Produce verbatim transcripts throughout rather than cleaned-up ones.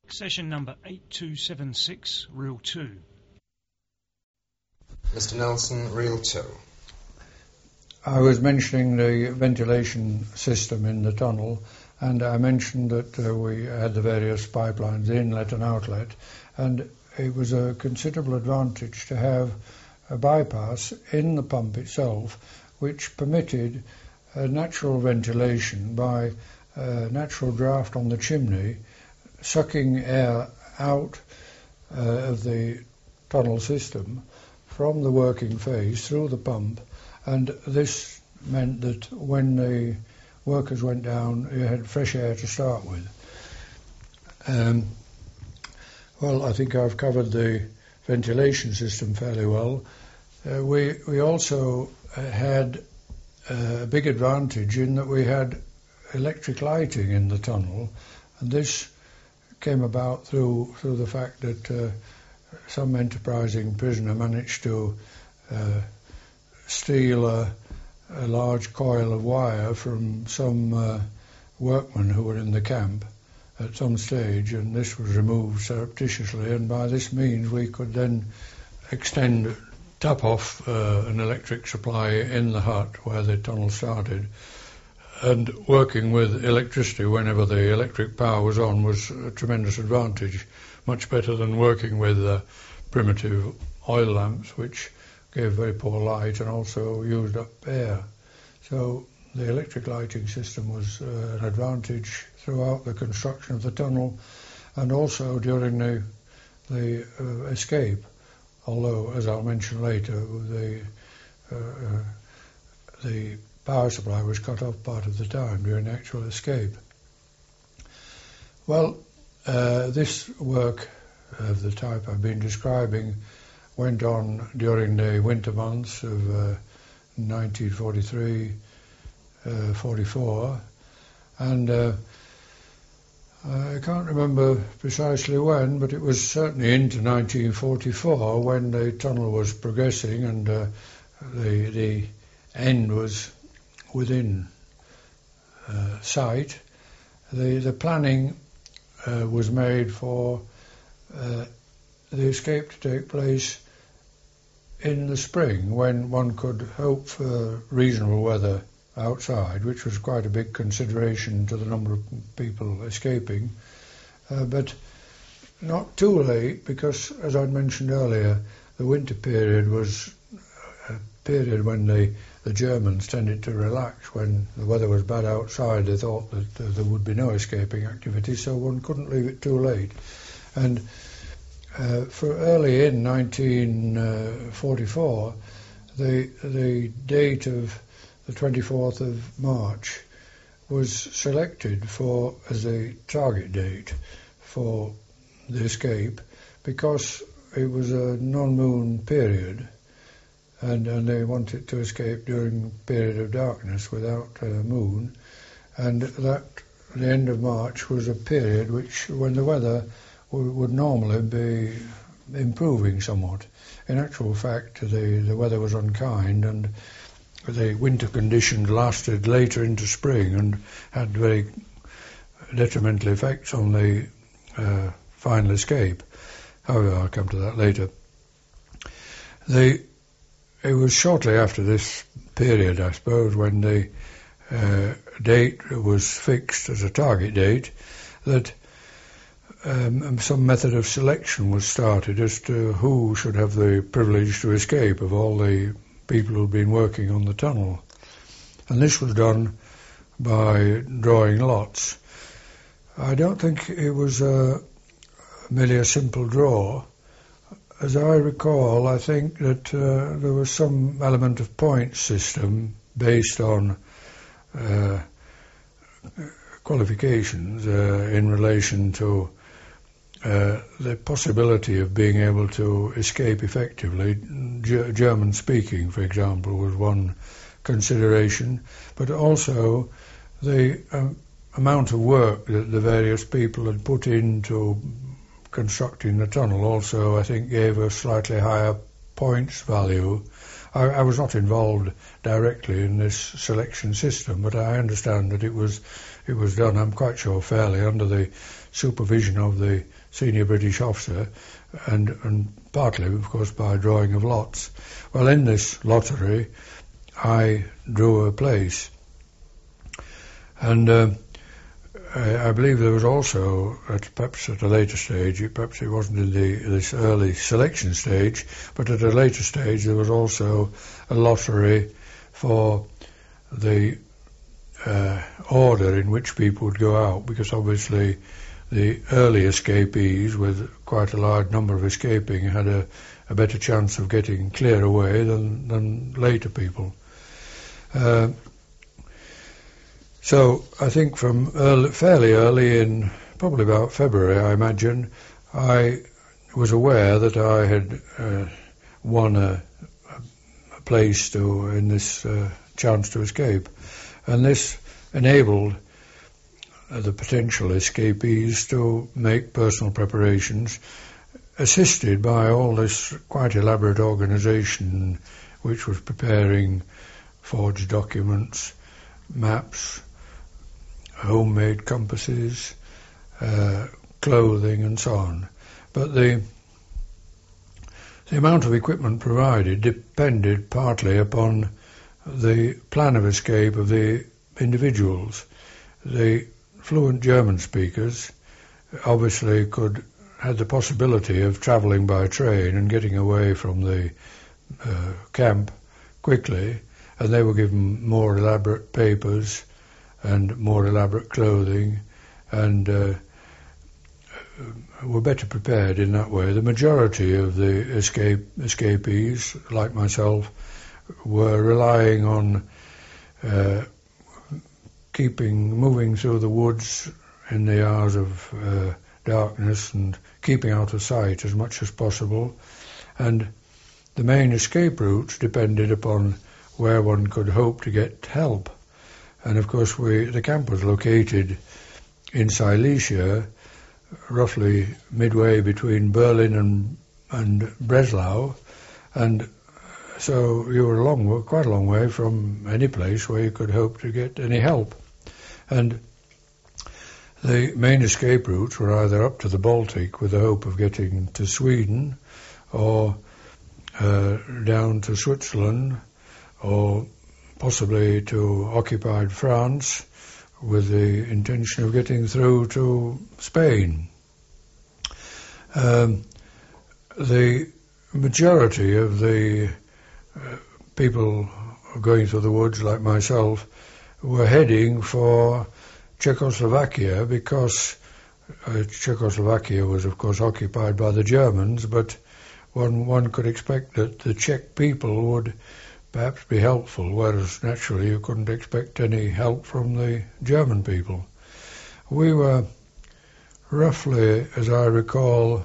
Session number eight two seven six, Reel two. Mister Nelson, Reel two. I was mentioning the ventilation system in the tunnel, and I mentioned that uh, we had the various pipelines, the inlet and outlet, and it was a considerable advantage to have a bypass in the pump itself which permitted uh, natural ventilation by uh, natural draft on the chimney, sucking air out uh, of the tunnel system from the working phase through the pump, and this meant that when the workers went down, you had fresh air to start with. Um, well, I think I've covered the ventilation system fairly well. Uh, we we also uh, had uh, a big advantage in that we had electric lighting in the tunnel, and this came about through through the fact that uh, some enterprising prisoner managed to uh, steal a, a large coil of wire from some uh, workmen who were in the camp at some stage, and this was removed surreptitiously, and by this means we could then extend, tap off uh, an electric supply in the hut where the tunnel started. And working with electricity whenever the electric power was on was a tremendous advantage, much better than working with uh, primitive oil lamps, which gave very poor light and also used up air. So the electric lighting system was uh, an advantage throughout the construction of the tunnel, and also during the, the uh, escape, although, as I'll mention later, the uh, uh, the power supply was cut off part of the time during the actual escape. Well, uh, this work of the type I've been describing went on during the winter months of uh, nineteen forty-three, uh, forty-four, and uh, I can't remember precisely when, but it was certainly into nineteen forty-four when the tunnel was progressing and uh, the the end was within uh, sight. The the planning uh, was made for uh, the escape to take place in the spring, when one could hope for reasonable weather outside, which was quite a big consideration to the number of people escaping, uh, but not too late, because, as I'd mentioned earlier, the winter period was a period when the The Germans tended to relax. When the weather was bad outside, they thought that uh, there would be no escaping activity, so one couldn't leave it too late. And uh, for early in nineteen forty-four, the the date of the twenty-fourth of March was selected for as a target date for the escape, because it was a non-moon period. And, and they wanted to escape during a period of darkness without a moon, and that the end of March was a period which, when the weather w- would normally be improving somewhat. In actual fact, the, the weather was unkind, and the winter conditions lasted later into spring and had very detrimental effects on the uh, final escape. However, I'll come to that later. The It was shortly after this period, I suppose, when the uh, date was fixed as a target date, that um, some method of selection was started as to who should have the privilege to escape of all the people who had been working on the tunnel. And this was done by drawing lots. I don't think it was uh, merely a simple draw. As I recall, I think that uh, there was some element of point system based on uh, qualifications uh, in relation to uh, the possibility of being able to escape effectively. G- German speaking, for example, was one consideration, but also the um, amount of work that the various people had put into constructing the tunnel also, I think, gave a slightly higher points value I, I was not involved directly in this selection system, but I understand that it was it was done, I'm quite sure, fairly under the supervision of the senior British officer, and, and partly, of course, by drawing of lots. Well, in this lottery, I drew a place, and uh, I, I believe there was also, at, perhaps at a later stage, it, perhaps it wasn't in the, this early selection stage, but at a later stage there was also a lottery for the uh, order in which people would go out, because obviously the early escapees, with quite a large number of escaping, had a, a better chance of getting clear away than, than later people. Uh, so I think from early, fairly early in, probably about February, I imagine, I was aware that I had uh, won a, a place to in this uh, chance to escape, and this enabled uh, the potential escapees to make personal preparations, assisted by all this quite elaborate organisation which was preparing forged documents, maps, homemade compasses, uh, clothing and so on. But the the amount of equipment provided depended partly upon the plan of escape of the individuals. The fluent German speakers obviously could had the possibility of travelling by train and getting away from the uh, camp quickly, and they were given more elaborate papers and more elaborate clothing, and uh, were better prepared in that way. The majority of the escape escapees, like myself, were relying on uh, keeping, moving through the woods in the hours of uh, darkness and keeping out of sight as much as possible. And the main escape routes depended upon where one could hope to get help. And of course, we, the camp was located in Silesia, roughly midway between Berlin and, and Breslau, and so you were a long, quite a long way from any place where you could hope to get any help. And the main escape routes were either up to the Baltic with the hope of getting to Sweden, or uh, down to Switzerland, or possibly to occupied France with the intention of getting through to Spain. Um, the majority of the uh, people going through the woods, like myself, were heading for Czechoslovakia, because uh, Czechoslovakia was, of course, occupied by the Germans, but one, one could expect that the Czech people would perhaps be helpful, whereas naturally you couldn't expect any help from the German people. We were roughly, as I recall,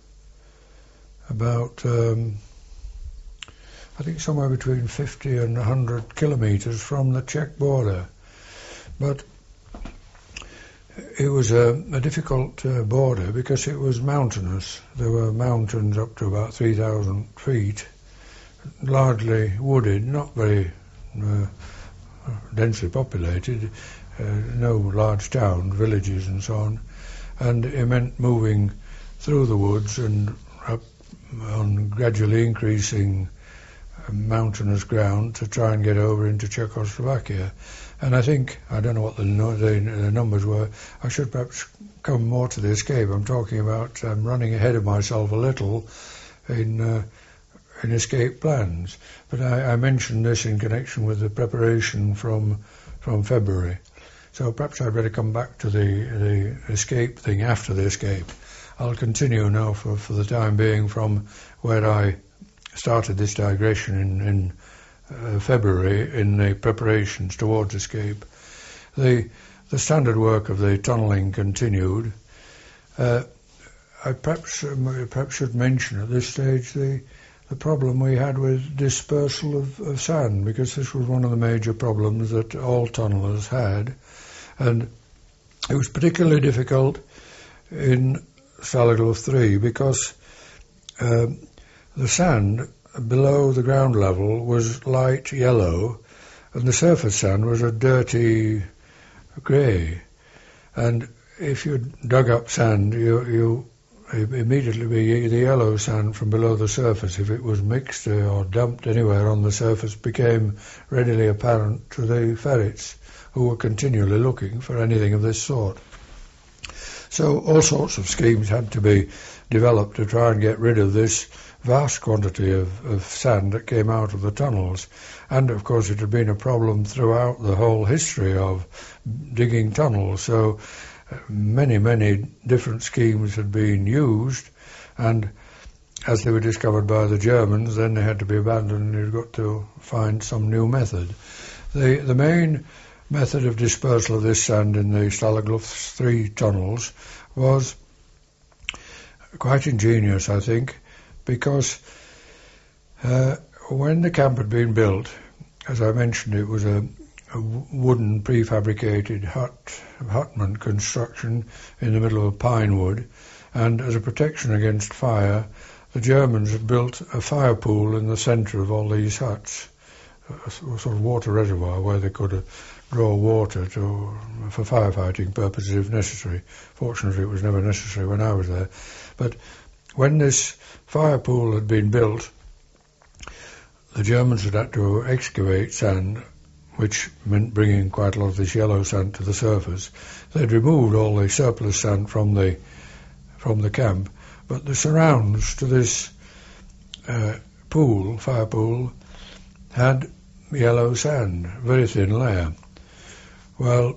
about um, I think somewhere between fifty and one hundred kilometres from the Czech border. But it was a, a difficult uh, border because it was mountainous. There were mountains up to about three thousand feet, largely wooded, not very uh, densely populated, uh, no large towns, villages and so on. And it meant moving through the woods and up on gradually increasing mountainous ground to try and get over into Czechoslovakia. And I think, I don't know what the, no, the, the numbers were, I should perhaps come more to the escape. I'm talking about um, running ahead of myself a little in uh, in escape plans. But I, I mentioned this in connection with the preparation from from February. So perhaps I'd better come back to the, the escape thing after the escape. I'll continue now for, for the time being from where I started this digression in, in uh, February in the preparations towards escape. The the standard work of the tunnelling continued. Uh, I perhaps um, perhaps should mention at this stage the the problem we had with dispersal of, of sand, because this was one of the major problems that all tunnellers had, and it was particularly difficult in Salagulf three because um, the sand below the ground level was light yellow, and the surface sand was a dirty grey. And if you dug up sand, you, you immediately be the yellow sand from below the surface, if it was mixed or dumped anywhere on the surface, became readily apparent to the ferrets, who were continually looking for anything of this sort. So all sorts of schemes had to be developed to try and get rid of this vast quantity of, of sand that came out of the tunnels. And of course it had been a problem throughout the whole history of digging tunnels. So uh, many, many different schemes had been used, and as they were discovered by the Germans, then they had to be abandoned, and you've got to find some new method. The, the main method of dispersal of this sand in the Stalag-Luft three tunnels was quite ingenious, I think, because uh, when the camp had been built, as I mentioned, it was a, a wooden prefabricated hut, hutman construction in the middle of pine wood, and as a protection against fire, the Germans had built a fire pool in the centre of all these huts, a sort of water reservoir where they could uh, draw water to, for firefighting purposes if necessary. Fortunately, it was never necessary when I was there. But when this fire pool had been built, the Germans had had to excavate sand, which meant bringing quite a lot of this yellow sand to the surface. They'd removed all the surplus sand from the from the camp, but the surrounds to this uh, pool, fire pool, had yellow sand, very thin layer. Well,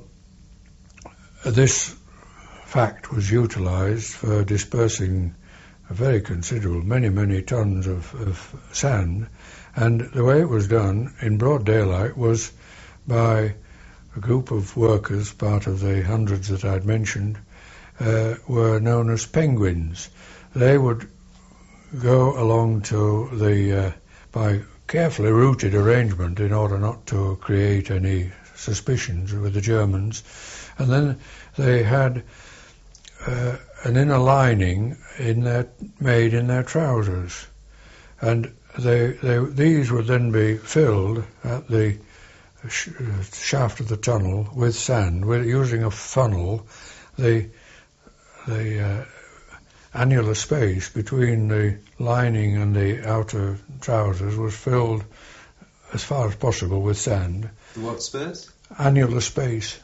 this fact was utilised for dispersing a very considerable, many, many tons of, of sand, and the way it was done in broad daylight was by a group of workers, part of the hundreds that I'd mentioned, uh, were known as penguins. They would go along to the, uh, by carefully routed arrangement in order not to create any suspicions with the Germans, and then they had uh, an inner lining in their, made in their trousers, and they, they, these would then be filled at the sh- shaft of the tunnel with sand, with, using a funnel. The, the uh, annular space between the lining and the outer trousers was filled as far as possible with sand. The what space? Annular space.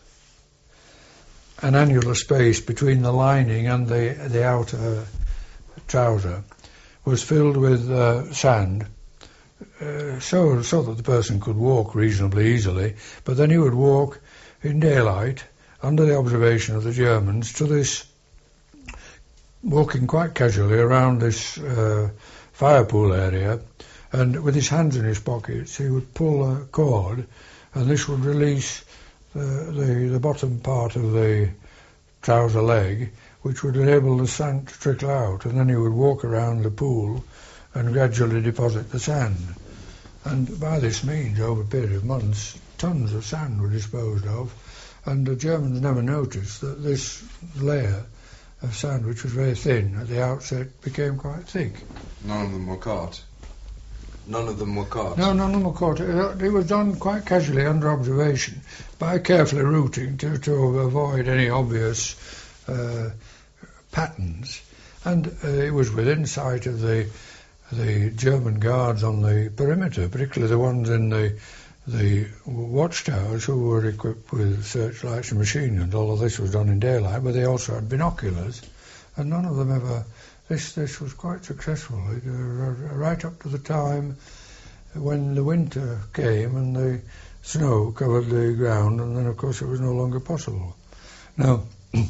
An annular space between the lining and the the outer trouser was filled with uh, sand, uh, so so that the person could walk reasonably easily. But then he would walk in daylight under the observation of the Germans to this, walking quite casually around this uh, fire pool area, and with his hands in his pockets he would pull a cord, and this would release the, the, the bottom part of the trouser leg, which would enable the sand to trickle out, and then he would walk around the pool and gradually deposit the sand. And by this means, over a period of months, tons of sand were disposed of, and the Germans never noticed that this layer of sand, which was very thin at the outset, became quite thick. None of them were caught. None of them were caught. No, none of them were caught. It was done quite casually under observation, by carefully routing to, to avoid any obvious uh, patterns. And uh, it was within sight of the the German guards on the perimeter, particularly the ones in the the watchtowers, who were equipped with searchlights and machine guns. All of this was done in daylight, but they also had binoculars, and none of them ever. This this was quite successful, it, uh, right up to the time when the winter came and the snow covered the ground, and then of course it was no longer possible. Now,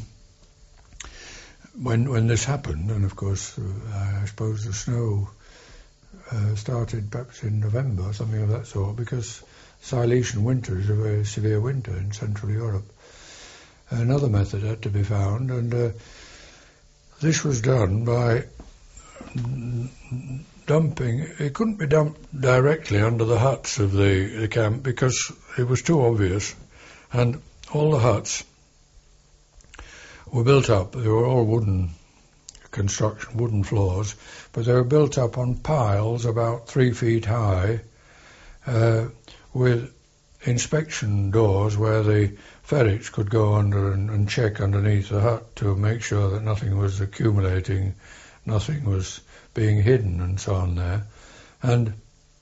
when when this happened, and of course uh, I suppose the snow uh, started perhaps in November or something of that sort, because Silesian winter is a very severe winter in Central Europe. Another method had to be found, and uh, this was done by dumping. It couldn't be dumped directly under the huts of the, the camp because it was too obvious, and all the huts were built up. They were all wooden construction, wooden floors, but they were built up on piles about three feet high, uh, with inspection doors where the ferrets could go under and, and check underneath the hut to make sure that nothing was accumulating, nothing was being hidden and so on there. And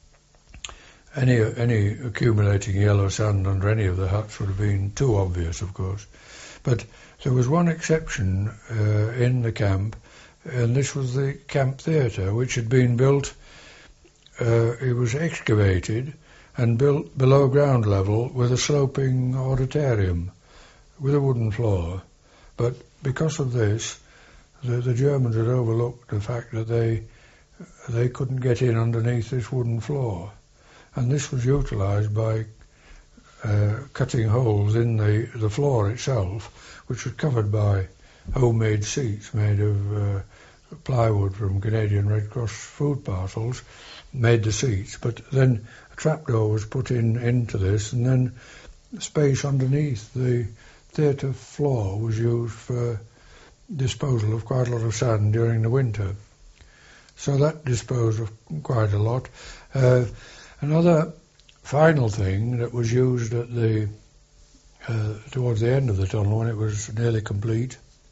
any any accumulating yellow sand under any of the huts would have been too obvious, of course. But there was one exception uh, in the camp, and this was the camp theatre, which had been built, uh, it was excavated and built below ground level with a sloping auditorium with a wooden floor. But because of this, the, the Germans had overlooked the fact that they they couldn't get in underneath this wooden floor. And this was utilised by uh, cutting holes in the, the floor itself, which was covered by homemade seats made of uh, plywood from Canadian Red Cross food parcels, made the seats. But then a trapdoor was put in into this, and then space underneath the theatre floor was used for disposal of quite a lot of sand during the winter. So that disposed of quite a lot. Uh, another final thing that was used at the uh, towards the end of the tunnel, when it was nearly complete,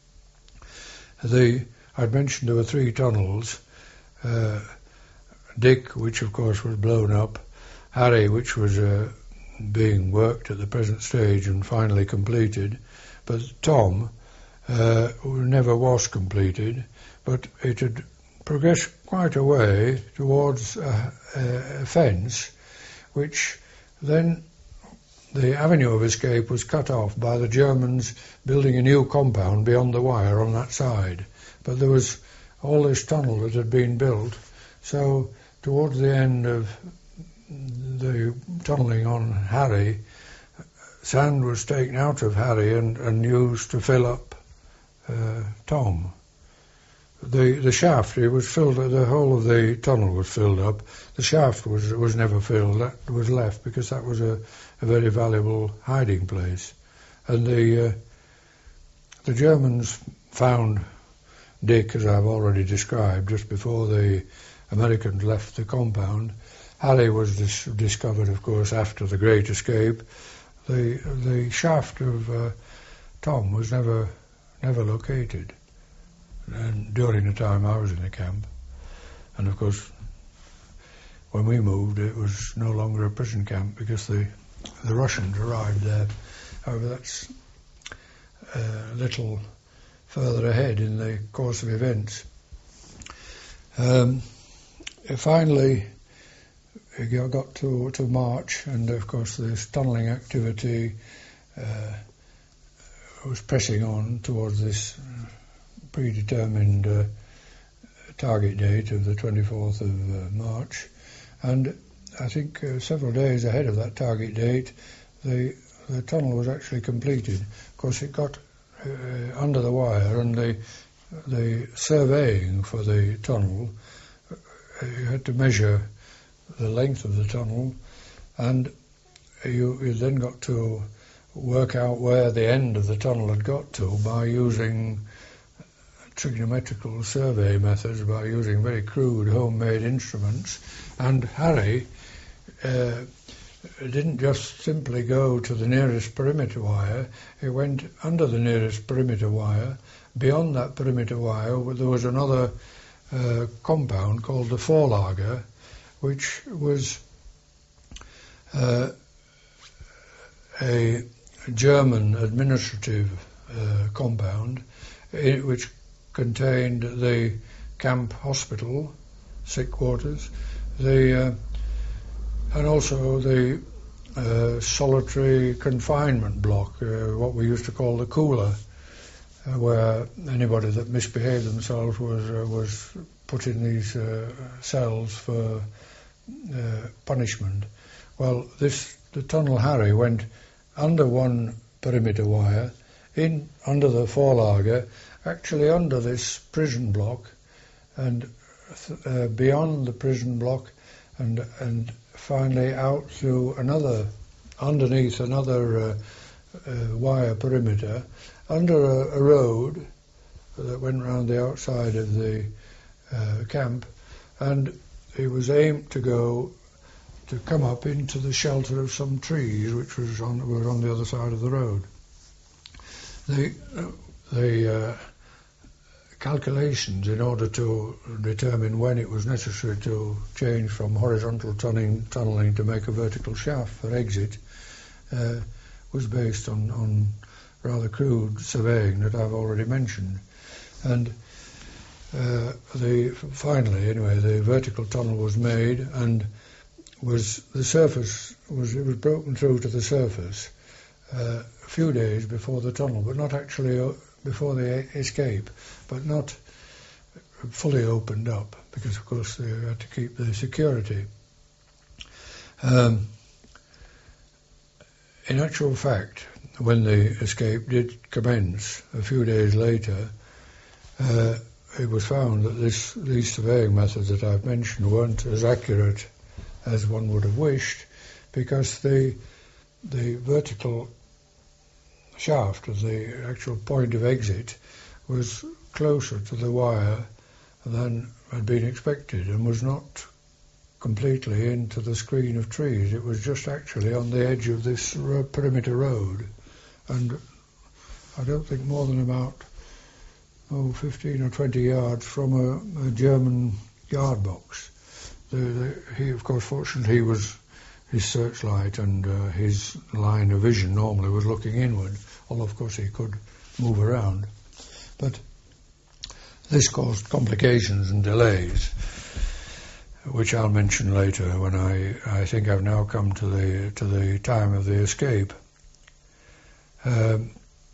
the I'd mentioned there were three tunnels. Uh, Dick, which of course was blown up, Harry, which was uh, being worked at the present stage and finally completed, but Tom uh, never was completed, but it had progressed quite a way towards a, a fence, which then the avenue of escape was cut off by the Germans building a new compound beyond the wire on that side. But there was all this tunnel that had been built, so towards the end of the tunnelling on Harry, sand was taken out of Harry and, and used to fill up uh, Tom. The the shaft, it was filled, the whole of the tunnel was filled up. The shaft was was never filled, that was left because that was a, a very valuable hiding place. And the uh, the Germans found Dick, as I've already described, just before the Americans left the compound. Harry was dis- discovered, of course, after the Great Escape. The the shaft of uh, Tom was never never located. And during the time I was in the camp. And of course, when we moved, it was no longer a prison camp because the the Russians arrived there. However, that's a little further ahead in the course of events. Um, finally, we got to, to March, and of course this tunnelling activity uh, was pressing on towards this uh, predetermined uh, target date of the twenty-fourth of uh, March, and I think uh, several days ahead of that target date the the tunnel was actually completed. Of course it got uh, under the wire, and the the surveying for the tunnel, uh, you had to measure the length of the tunnel, and you, you then got to work out where the end of the tunnel had got to by using trigonometrical survey methods, by using very crude homemade instruments. And Harry uh, didn't just simply go to the nearest perimeter wire, he went under the nearest perimeter wire. Beyond that perimeter wire there was another uh, compound called the Vorlager, which was uh, a German administrative uh, compound, in, which contained the camp hospital, sick quarters, the uh, and also the uh, solitary confinement block, uh, what we used to call the cooler, uh, where anybody that misbehaved themselves was uh, was put in these uh, cells for uh, punishment. Well, this the tunnel Harry went under one perimeter wire, in under the Vorlager, actually under this prison block, and uh, beyond the prison block, and and finally out through another, underneath another uh, uh, wire perimeter, under a, a road, that went round the outside of the uh, camp, and it was aimed to go to come up into the shelter of some trees which was on were on the other side of the road. The uh, the uh, calculations in order to determine when it was necessary to change from horizontal tunneling, tunneling to make a vertical shaft for exit uh, was based on, on rather crude surveying that I've already mentioned. And uh, the finally, anyway, the vertical tunnel was made, and was the surface was it was broken through to the surface uh, a few days before the tunnel, but not actually uh, before the escape, but not fully opened up, because of course they had to keep the security. Um, in actual fact, when the escape did commence a few days later, uh, it was found that this, these surveying methods that I've mentioned weren't as accurate as one would have wished, because the the vertical shaft of the actual point of exit was closer to the wire than had been expected, and was not completely into the screen of trees. It was just actually on the edge of this ro- perimeter road, and I don't think more than about oh, fifteen or twenty yards from a, a German guard box. The, the, he, of course, fortunately, he was his searchlight and uh, his line of vision normally was looking inward, although, of course, he could move around. But this caused complications and delays, which I'll mention later when I, I think I've now come to the to the time of the escape. Um,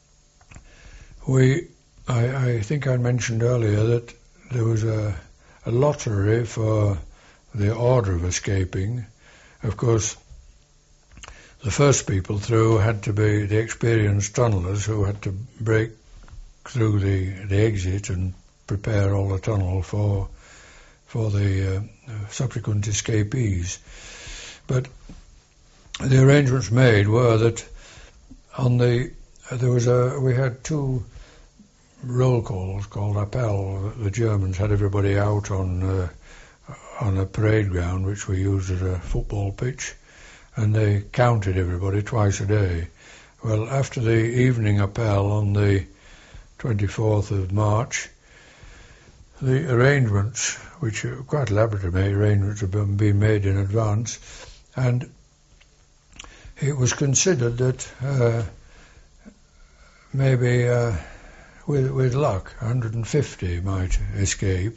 we, I, I think I mentioned earlier that there was a, a lottery for the order of escaping. Of course, the first people through had to be the experienced tunnellers who had to break through the, the exit and prepare all the tunnel for for the uh, subsequent escapees. But the arrangements made were that on the uh, there was a we had two roll calls called Appell. The Germans had everybody out on uh, on a parade ground which we used as a football pitch, and they counted everybody twice a day. Well, after the evening Appell on the twenty-fourth of March, the arrangements, which are quite elaborate arrangements, have been, been made in advance, and it was considered that uh, maybe uh, with, with luck one hundred fifty might escape,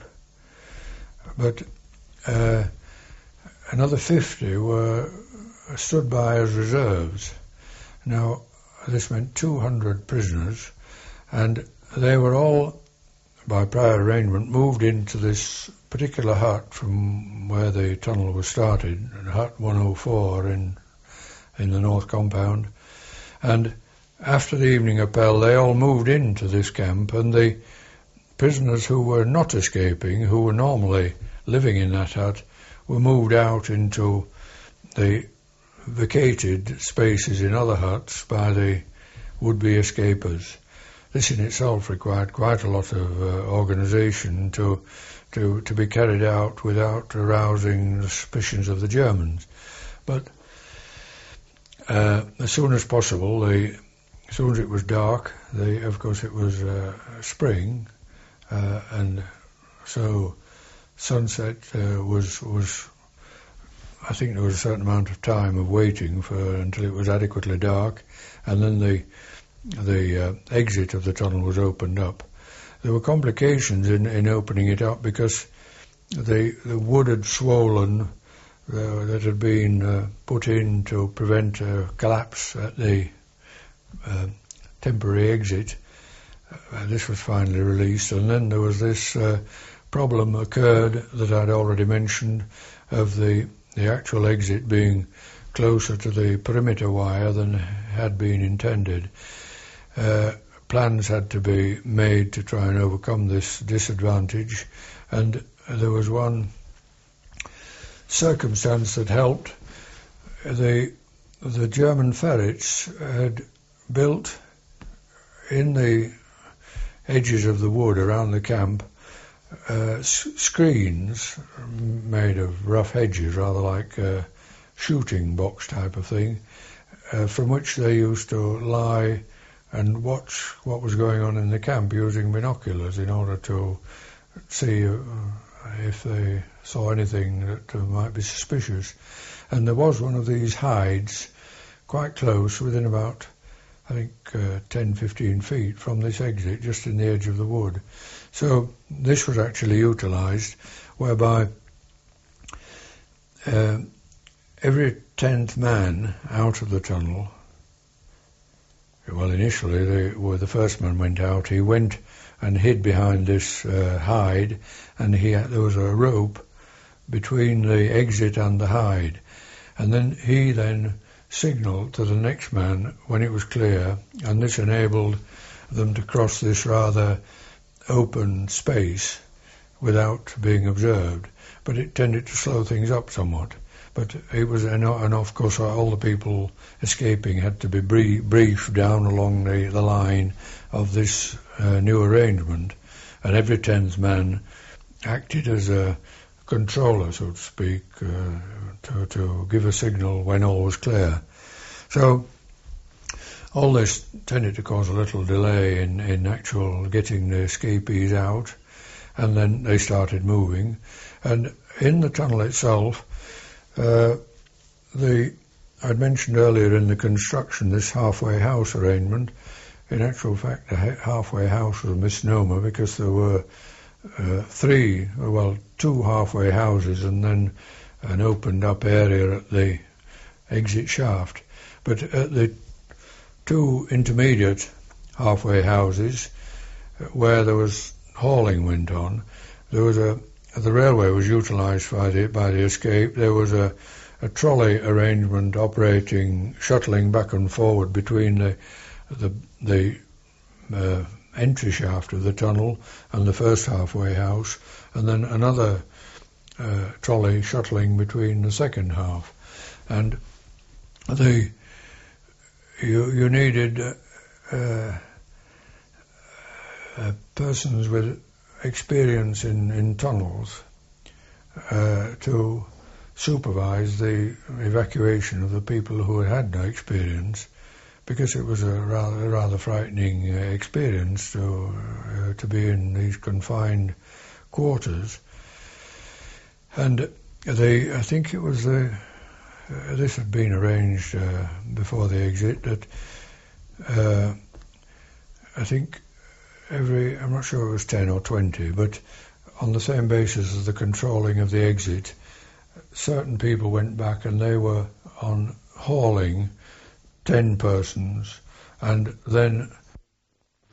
but uh, another fifty were stood by as reserves. Now, this meant two hundred prisoners, and they were all, by prior arrangement, moved into this particular hut from where the tunnel was started, Hut one oh four in in the North Compound. And after the evening Appell, they all moved into this camp, and the prisoners who were not escaping, who were normally living in that hut, were moved out into the vacated spaces in other huts by the would-be escapers. This in itself required quite a lot of uh, organisation to, to to be carried out without arousing the suspicions of the Germans. But uh, as soon as possible, the, as soon as it was dark, the, of course it was uh, spring, uh, and so sunset uh, was was. I think there was a certain amount of time of waiting for until it was adequately dark, and then the the uh, exit of the tunnel was opened up. There were complications in, in opening it up because the the wood had swollen uh, that had been uh, put in to prevent a collapse at the uh, temporary exit. Uh, this was finally released, and then there was this uh, problem occurred that I'd already mentioned of the the actual exit being closer to the perimeter wire than had been intended. Uh, plans had to be made to try and overcome this disadvantage, and there was one circumstance that helped. The the German ferrets had built in the edges of the wood around the camp uh, s- screens made of rough hedges, rather like a shooting box type of thing, uh, from which they used to lie and watch what was going on in the camp using binoculars in order to see uh, if they saw anything that uh, might be suspicious. And there was one of these hides quite close, within about, I think, uh, ten, fifteen feet from this exit, just in the edge of the wood. So this was actually utilised, whereby uh, every tenth man out of the tunnel, well, initially, they, well, the first man went out. He went and hid behind this uh, hide, and he had, there was a rope between the exit and the hide. And then he then signalled to the next man when it was clear, and this enabled them to cross this rather open space without being observed. But it tended to slow things up somewhat. But it was, and of course all the people escaping had to be brief, briefed down along the, the line of this uh, new arrangement, and every tenth man acted as a controller, so to speak, uh, to, to give a signal when all was clear. So all this tended to cause a little delay in, in actual getting the escapees out, and then they started moving. And in the tunnel itself, Uh, the I'd mentioned earlier in the construction this halfway house arrangement. In actual fact, the ha- halfway house was a misnomer, because there were uh, three, well, two halfway houses and then an opened up area at the exit shaft. But at the two intermediate halfway houses, where there was hauling went on, there was a the railway was utilised by the by the escape. There was a, a trolley arrangement operating, shuttling back and forward between the the, the uh, entry shaft of the tunnel and the first halfway house, and then another uh, trolley shuttling between the second half. And the you you needed uh, uh, uh, persons with experience in, in tunnels uh, to supervise the evacuation of the people who had had no experience, because it was a rather, rather frightening uh, experience to uh, to be in these confined quarters. And they, I think it was the uh, this had been arranged uh, before the exit, that uh, I think every, I'm not sure it was ten or twenty, but on the same basis as the controlling of the exit, certain people went back and they were on hauling ten persons, and then